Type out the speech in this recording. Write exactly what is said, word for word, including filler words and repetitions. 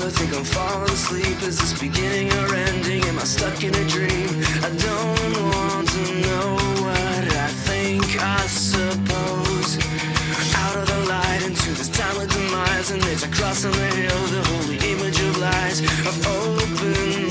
ever think I'm falling asleep? Is this beginning or ending? Am I stuck in a dream? I don't want to know what I think, I suppose. Out of the light into this time of demise, and there's a cross on the hill, the holy image of lies. I've opened